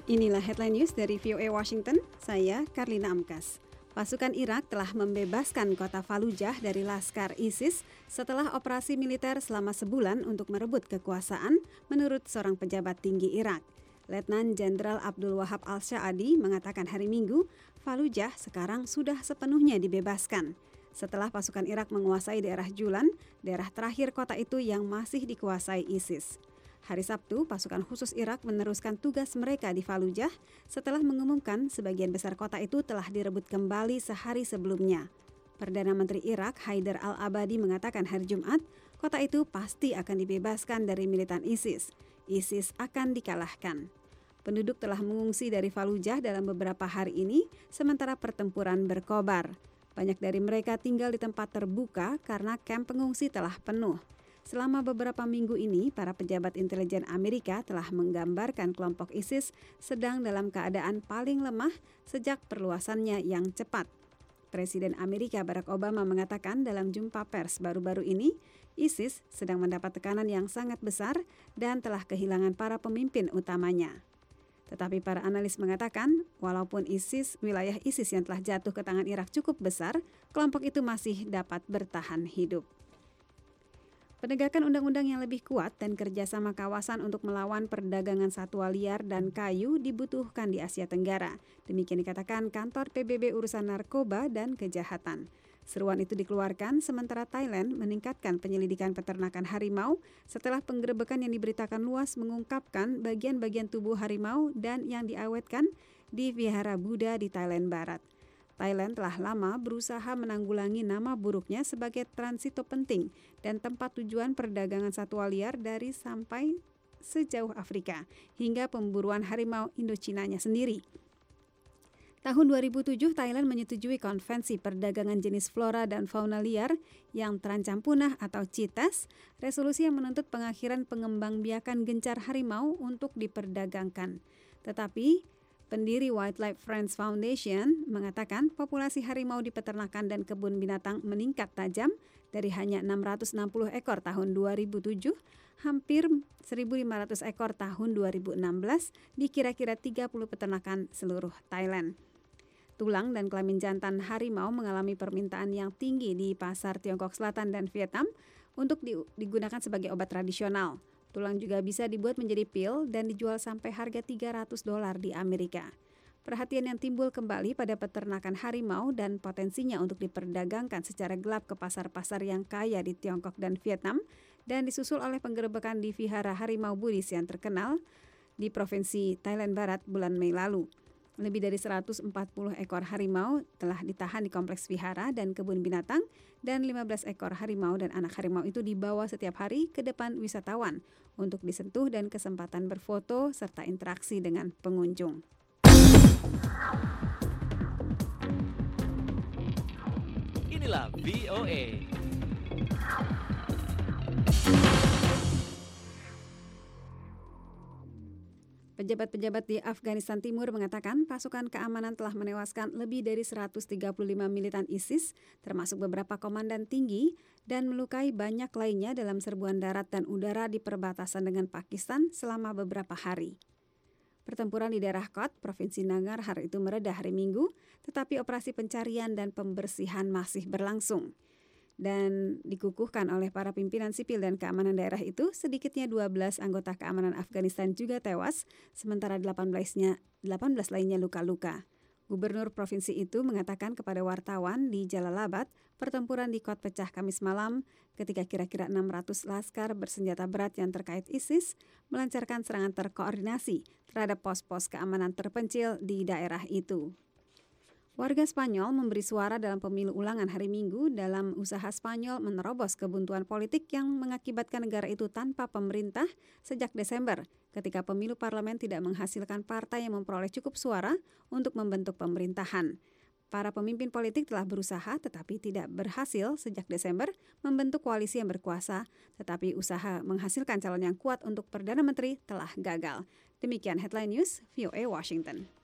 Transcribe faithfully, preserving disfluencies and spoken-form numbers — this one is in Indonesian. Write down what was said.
Inilah headline news dari V O A Washington, saya Karlina Amkas. Pasukan Irak telah membebaskan kota Fallujah dari laskar ISIS setelah operasi militer selama sebulan untuk merebut kekuasaan, menurut seorang pejabat tinggi Irak. Letnan Jenderal Abdul Wahab Al-Sha'adi mengatakan hari Minggu, Fallujah sekarang sudah sepenuhnya dibebaskan. Setelah pasukan Irak menguasai daerah Julan, daerah terakhir kota itu yang masih dikuasai ISIS. Hari Sabtu, pasukan khusus Irak meneruskan tugas mereka di Fallujah setelah mengumumkan sebagian besar kota itu telah direbut kembali sehari sebelumnya. Perdana Menteri Irak Haidar Al-Abadi mengatakan hari Jumat, kota itu pasti akan dibebaskan dari militan ISIS. ISIS akan dikalahkan. Penduduk telah mengungsi dari Fallujah dalam beberapa hari ini, sementara pertempuran berkobar. Banyak dari mereka tinggal di tempat terbuka karena kamp pengungsi telah penuh. Selama beberapa minggu ini, para pejabat intelijen Amerika telah menggambarkan kelompok ISIS sedang dalam keadaan paling lemah sejak perluasannya yang cepat. Presiden Amerika Barack Obama mengatakan dalam jumpa pers baru-baru ini, ISIS sedang mendapat tekanan yang sangat besar dan telah kehilangan para pemimpin utamanya. Tetapi para analis mengatakan, walaupun ISIS, wilayah ISIS yang telah jatuh ke tangan Irak cukup besar, kelompok itu masih dapat bertahan hidup. Penegakan undang-undang yang lebih kuat dan kerjasama kawasan untuk melawan perdagangan satwa liar dan kayu dibutuhkan di Asia Tenggara. Demikian dikatakan kantor P B B urusan narkoba dan kejahatan. Seruan itu dikeluarkan sementara Thailand meningkatkan penyelidikan peternakan harimau setelah penggerebekan yang diberitakan luas mengungkapkan bagian-bagian tubuh harimau dan yang diawetkan di Vihara Buddha di Thailand Barat. Thailand telah lama berusaha menanggulangi nama buruknya sebagai transito penting dan tempat tujuan perdagangan satwa liar dari sampai sejauh Afrika hingga pemburuan harimau Indochinanya sendiri. Tahun dua ribu tujuh, Thailand menyetujui konvensi perdagangan jenis flora dan fauna liar yang terancam punah atau CITES, resolusi yang menuntut pengakhiran pengembangbiakan gencar harimau untuk diperdagangkan. Tetapi pendiri Wildlife Friends Foundation mengatakan populasi harimau di peternakan dan kebun binatang meningkat tajam dari hanya enam ratus enam puluh ekor tahun dua ribu tujuh, hampir seribu lima ratus ekor tahun dua ribu enam belas di kira-kira tiga puluh peternakan seluruh Thailand. Tulang dan kelamin jantan harimau mengalami permintaan yang tinggi di pasar Tiongkok Selatan dan Vietnam untuk digunakan sebagai obat tradisional. Tulang juga bisa dibuat menjadi pil dan dijual sampai harga tiga ratus dolar di Amerika. Perhatian yang timbul kembali pada peternakan harimau dan potensinya untuk diperdagangkan secara gelap ke pasar-pasar yang kaya di Tiongkok dan Vietnam dan disusul oleh penggerebekan di Vihara Harimau Buddhis yang terkenal di Provinsi Thailand Barat bulan Mei lalu. Lebih dari seratus empat puluh ekor harimau telah ditahan di kompleks vihara dan kebun binatang dan lima belas ekor harimau dan anak harimau itu dibawa setiap hari ke depan wisatawan untuk disentuh dan kesempatan berfoto serta interaksi dengan pengunjung. Inilah V O A. Pejabat-pejabat di Afghanistan Timur mengatakan pasukan keamanan telah menewaskan lebih dari seratus tiga puluh lima militan ISIS, termasuk beberapa komandan tinggi, dan melukai banyak lainnya dalam serbuan darat dan udara di perbatasan dengan Pakistan selama beberapa hari. Pertempuran di daerah Kot, Provinsi Nangarhar itu mereda hari Minggu, tetapi operasi pencarian dan pembersihan masih berlangsung. Dan dikukuhkan oleh para pimpinan sipil dan keamanan daerah itu, sedikitnya dua belas anggota keamanan Afghanistan juga tewas, sementara delapan belas-nya, delapan belas lainnya luka-luka. Gubernur provinsi itu mengatakan kepada wartawan di Jalalabad, pertempuran di Kot pecah Kamis malam ketika kira-kira enam ratus laskar bersenjata berat yang terkait ISIS melancarkan serangan terkoordinasi terhadap pos-pos keamanan terpencil di daerah itu. Warga Spanyol memberi suara dalam pemilu ulangan hari Minggu dalam usaha Spanyol menerobos kebuntuan politik yang mengakibatkan negara itu tanpa pemerintah sejak Desember, ketika pemilu parlemen tidak menghasilkan partai yang memperoleh cukup suara untuk membentuk pemerintahan. Para pemimpin politik telah berusaha tetapi tidak berhasil sejak Desember membentuk koalisi yang berkuasa, tetapi usaha menghasilkan calon yang kuat untuk Perdana Menteri telah gagal. Demikian headline news V O A Washington.